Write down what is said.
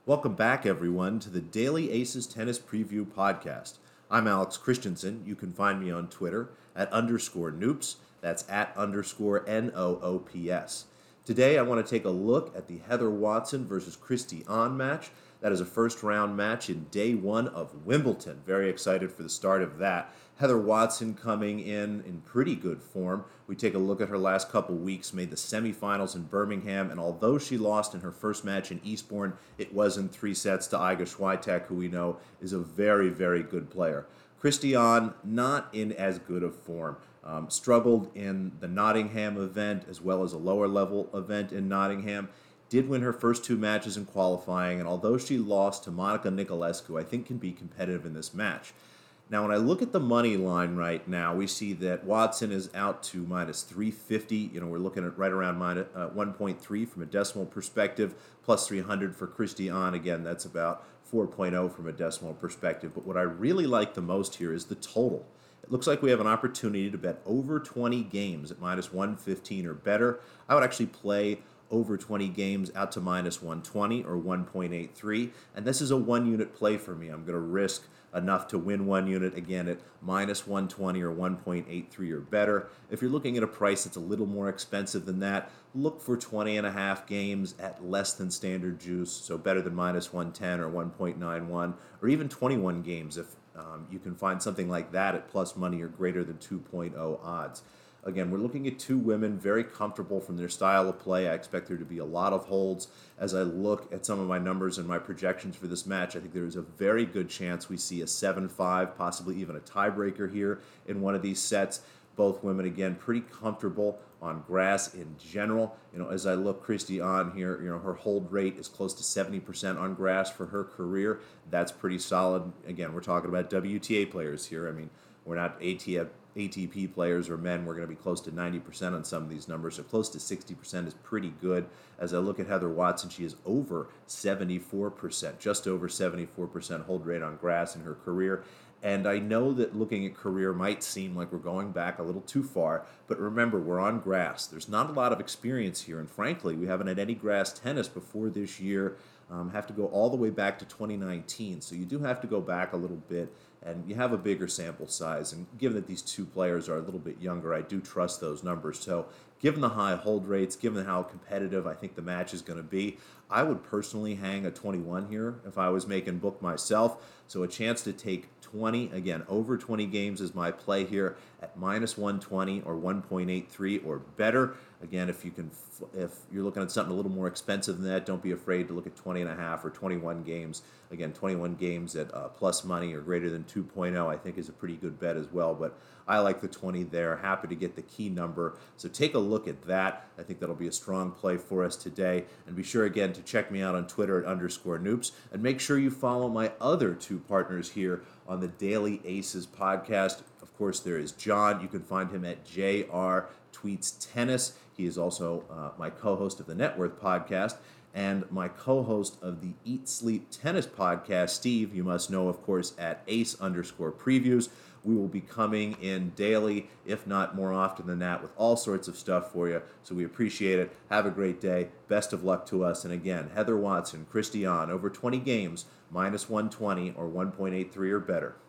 Welcome back, everyone, to the Daily Aces Tennis Preview Podcast. I'm Alex Christensen. You can find me on Twitter at _Noops. That's at _NOOPS. Today, I want to take a look at the Heather Watson versus Christy Ahn match. That is a first-round match in day one of Wimbledon. Very excited for the start of that. Heather Watson coming in pretty good form. We take a look at her last couple weeks, made the semifinals in Birmingham, and although she lost in her first match in Eastbourne, it was in 3 sets to Iga Swiatek, who we know is a very, very good player. Christy Ahn, not in as good of form. Struggled in the Nottingham event as well as a lower level event in Nottingham. Did win her first 2 matches in qualifying, and although she lost to Monica Niculescu, I think can be competitive in this match. Now, when I look at the money line right now, we see that Watson is out to minus 350. We're looking at right around 1.3 from a decimal perspective, plus 300 for Christy Ahn. Again, that's about 4.0 from a decimal perspective. But what I really like the most here is the total. It looks like we have an opportunity to bet over 20 games at minus 115 or better. I would actually play over 20 games out to minus 120 or 1.83. And this is a 1-unit play for me. I'm going to risk enough to win 1 unit, again, at minus 120 or 1.83 or better. If you're looking at a price that's a little more expensive than that, look for 20.5 games at less than standard juice, so better than minus 110 or 1.91, or even 21 games if you can find something like that at plus money or greater than 2.0 odds. Again, we're looking at 2 women, very comfortable from their style of play. I expect there to be a lot of holds. As I look at some of my numbers and my projections for this match, I think there is a very good chance we see a 7-5, possibly even a tiebreaker here in one of these sets. Both women, again, pretty comfortable on grass in general. As I look Christy Ahn here, her hold rate is close to 70% on grass for her career. That's pretty solid. Again, we're talking about WTA players here. We're not ATP players or men. We're going to be close to 90% on some of these numbers, so close to 60% is pretty good. As I look at Heather Watson, she is over 74%, just over 74% hold rate on grass in her career. And I know that looking at career might seem like we're going back a little too far, but remember, we're on grass. There's not a lot of experience here, and frankly, we haven't had any grass tennis before this year. Have to go all the way back to 2019, so you do have to go back a little bit, and you have a bigger sample size. And given that these 2 players are a little bit younger, I do trust those numbers. So given the high hold rates, given how competitive I think the match is going to be, I would personally hang a 21 here if I was making book myself. So a chance to take 20, again, over 20 games is my play here at minus 120 or 1.83 or better. Again, if you're looking at something a little more expensive than that, don't be afraid to look at 20.5 or 21 games. Again, 21 games at plus money or greater than 2.0, I think is a pretty good bet as well. But I like the 20 there. Happy to get the key number. So take a look at that. I think that'll be a strong play for us today. And be sure, again, to check me out on Twitter at _Noops. And make sure you follow my other 2 partners here on the Daily Aces podcast. Of course, there is John. You can find him at JR Tweets Tennis. He is also my co-host of the Net Worth podcast and my co-host of the Eat Sleep Tennis podcast. Steve, you must know, of course, at Ace _Previews. We will be coming in daily, if not more often than that, with all sorts of stuff for you. So we appreciate it. Have a great day. Best of luck to us. And again, Heather Watson, Christy Ahn, over 20 games, minus 120 or 1.83 or better.